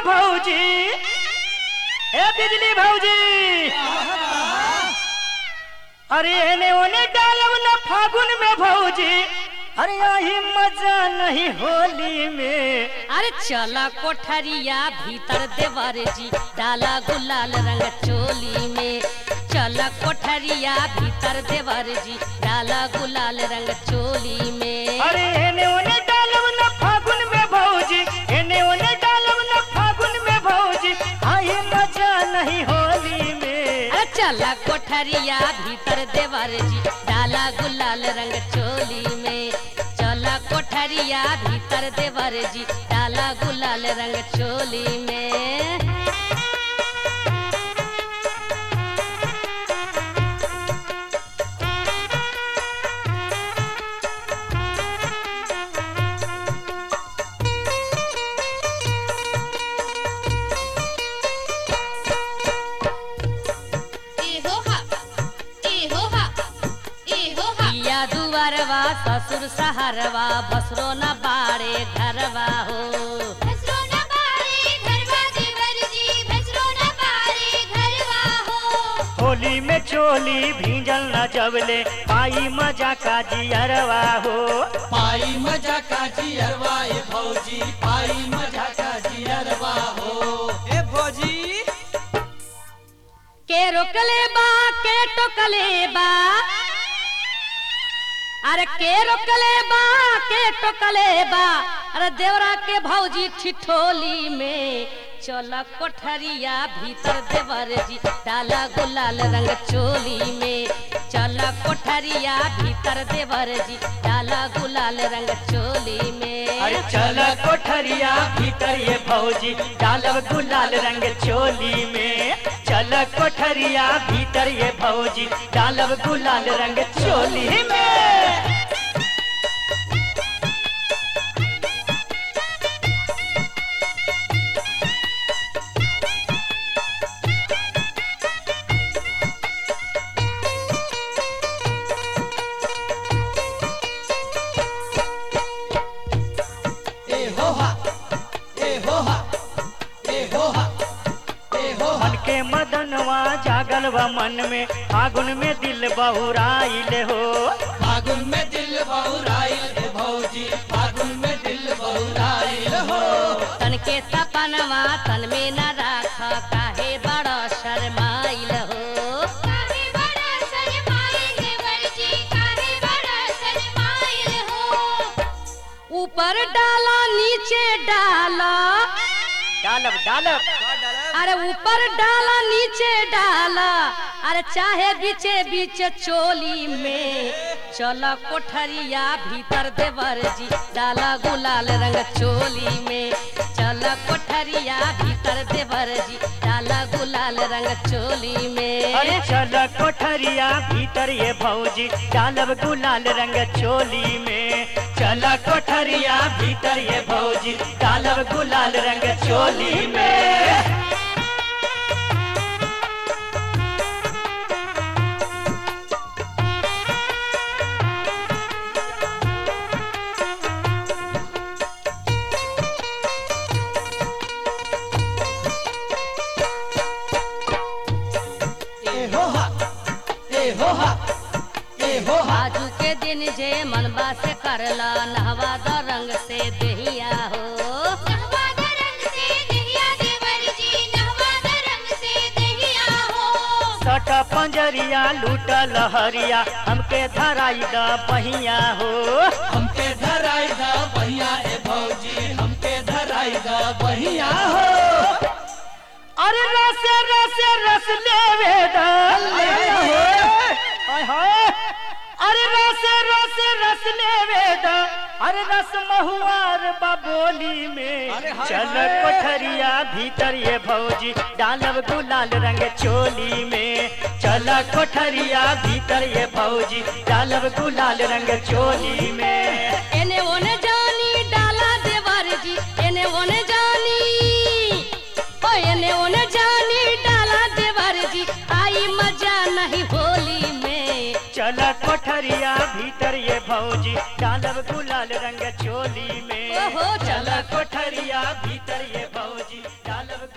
भौजी, ए बिजली भौजी, अरे एने ओने डालब न फागुन में भौजी, अरे यही मजा नहीं होली में। अरे चला कोठरिया भीतर देवर जी डाला गुलाल रंग चोली में। चला कोठरिया भीतर देवर जी डाला गुलाल रंग चोली में। अरे एने ओने डालब न फागुन में भौजी, एने ओने डालब न फागुन में भौजी, आई मजा नहीं होली में। अरे चला कोठरिया भीतर देवर जी डाला गुलाल रंग चोली में। चला कोठरिया भीतर देवर जी डाला गुलाल रंग चोली में। दुआरवा ससुर सहरवा भसरो न बाड़े घरवा हो। भसरो न बाड़े घरवा देवर जी, भसरो न बाड़े घरवा हो। होली में चोली भींजल न जबले पाई मजा का जियरवा हो। पाई मजा का जियरवा ए भौजी, पाई मजा का जियरवा हो। ए भौजी के रोकले बा के टोकले बा, अरे के रोकले बा के टोकले बा, अरे देवरा के भौजी ठिठोली में। चला कोठरिया भीतर देवर जी डाला गुलाल रंग चोली में। चला कोठरिया भीतर देवर जी डाला गुलाल रंग चोली में। अरे चल कोठरिया भीतर ये भौजी डालब गुलाल रंग चोली में। चल कोठरिया भीतर ये भौजी डालब गुलाल रंग चोली में। मन के मदनवा जागल व मन में फागुन में दिल बहुराइल हो। फागुन में दिल बहुराइल ए भौजी, फागुन में दिल बहुराइल हो। तन के सपनवा तन में न राख, काहे बड़ा शर्माइल हो। काहे बड़ा शर्माइल देवर जी, काहे बड़ा शर्माइल हो। ऊपर डाला नीचे डाला, डालब डालब अरे ऊपर डाला नीचे डाला, अरे चाहे बीचे बीच चोली में। चला कोठरिया भीतर देवर जी डाला गुलाल रंग चोली में। चला कोठरिया भीतर देवर जी डाला गुलाल रंग चोली में। अरे चल कोठरिया भीतर ये भौजी डालब गुलाल रंग चोली में। चल कोठरिया भीतर ये भौजी डालब गुलाल रंग चोली में। आजू के दिन जे मनबा से करला नहवा द रंग से दहिया हो। नहवा द रंग से दहिया देवर जी, नहवा द रंग से दहिया हो। सट पंजरिया लूट लहरिया हमके धराई द बहिया हो। हमके धराई दा बहिया ए भौजी, हमके धराई दा बहिया हो। अरे रस रस रस लेवे द हाय हाय, अरे रस रस रस लेवे द, अरे रस महुआर बबोली में। अरे हाय चल हाय। कोठरिया भीतर ये भौजी डालब गुलाल रंग चोली में। चल कोठरिया भीतर ये भौजी डालब गुलाल रंग चोली में। एने ओने जानी डाला देवर जी, एने ओने जानी, ओ एने ओने जानी डाला देवर जी, आई मजा नहीं होली में। चल कोठरिया भीतर ये भौजी डालब गुलाल रंग चोली में ओहो, चल कोठरिया भीतर ये भौजी डालब